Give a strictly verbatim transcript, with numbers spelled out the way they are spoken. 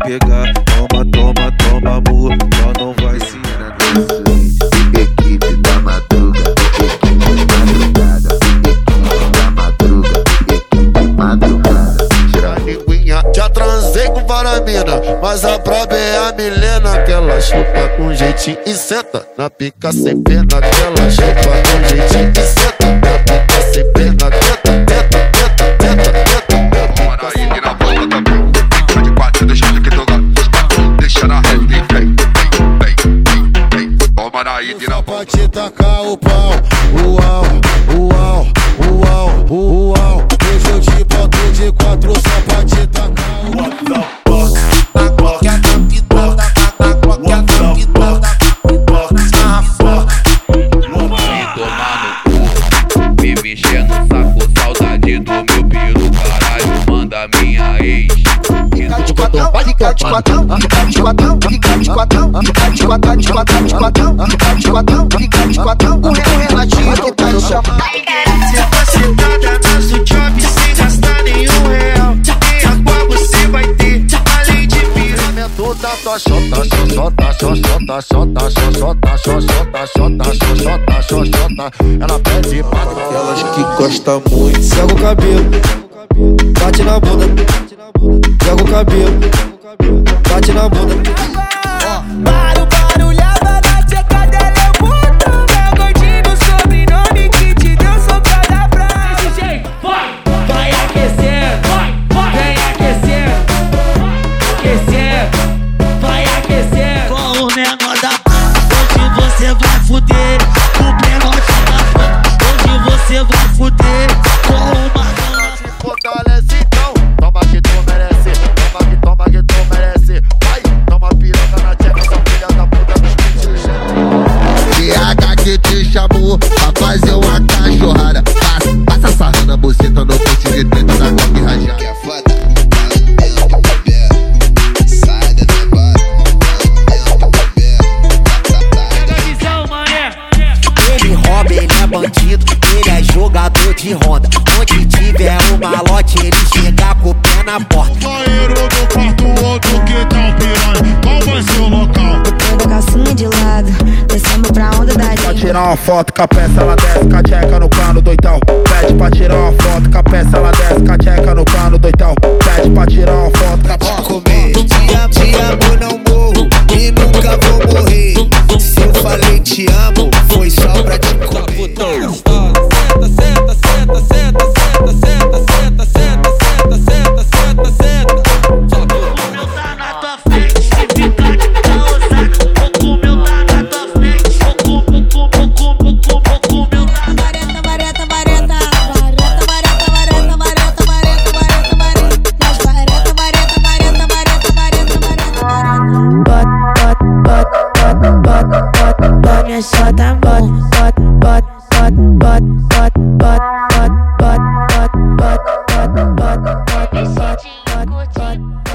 pegar. Toma, toma, toma, amor, só não vai se Equipe da madruga, equipe madrugada, equipe da madruga, equipe madrugada. Tira a linguinha. Já transei com várias mina, mas a braba é a Milena, que ela chupa com jeitinho e senta na pica sem pena, que ela chupa com jeitinho e senta na pica sem pena, teta, teta, teta, teta, teta. Toma aí que na volta da bunda, fica de quatro, deixa que tu gosta, deixa na reta e vem, vem, vem, vem. Toma aí que na volta. Pra te tacar o pau, uau, uau, uau, uau. Hoje eu te boto de quatro só pra te tacar o pau. Me mexer no saco, saudade do meu piro, caralho, manda minha ex. Fica de quatão, fica de quatão, fica de quatão, fica de quatão, fica de quatão, de quatão, de quatão, fica de quatão, fica de quatão. O Renatinho que tá te chamando. Cê tá sentada na sua job sem gastar nenhum real. Nem a qual você vai ter, além de piramento Da tua xota, xoxota, xoxota, xota, xoxota, xoxota, xota, xoxota, xoxota. Ela pede pra Aquelas que gostam muito. Joga o cabelo, bate na bunda. Joga o cabelo, bate na bunda. Para o barulhada na tcheca dela é puta. Meu gordinho, sobrenome que te deu sopa da praia. Desse jeito, vai, vai aquecendo, vai, vai, vem aquecendo, aquecendo, vai aquecendo. Com o menor da p***, hoje você vai fuder. O menor da p***, hoje você vai fuder. Com uma te fortalece então. Toma que tu merece, toma que toma que tu merece. Vai, toma piroca na tcheca, sua filha da puta dos pintos. P H que te chamou pra fazer uma cachorrada. Passa, passa sarrando a buceta no peixe de dentro da coque rajada. Que é foda, tá dentro do cabelo. Sai da tua dentro do cabelo. Pega a visão, mané. Ele rouba, ele é bandido, ele é jogador de Honda. Onde tiver um malote, ele chega com o pé na porta. Banheiro do quarto, outro que tá um piranha. Qual vai ser o local? Pega a calcinha de lado, descemos pra onda da Pra tirar uma foto com a peça, ela desce com a tcheca no cano doitão. Pede pra tirar uma foto com a peça, ela desce com a tcheca no cano doitão. Pede pra tirar uma foto com a peça. Comer, te amo, te amo, não morro e nunca vou morrer. Se eu falei te amo, foi só pra te comer. Senta, senta, senta, senta, senta, senta, senta, senta, senta, senta, senta, senta. O meu tá na tua frente, se ficar de caosa. O meu tá na tua frente, o meu tá na tua frente. vareta, vareta, vareta, vareta, vareta, vareta, vareta, vareta, vareta, vareta, mas vareta, vareta, vareta, vareta, vareta, vareta. Bot, bot, bot, bot, bot, bot, bot, minha chota, bot, bot, bot, bot, bot, bot, bot, bot, bot, bot, bot, bot, bot, bot, bot, bot, bot, bot.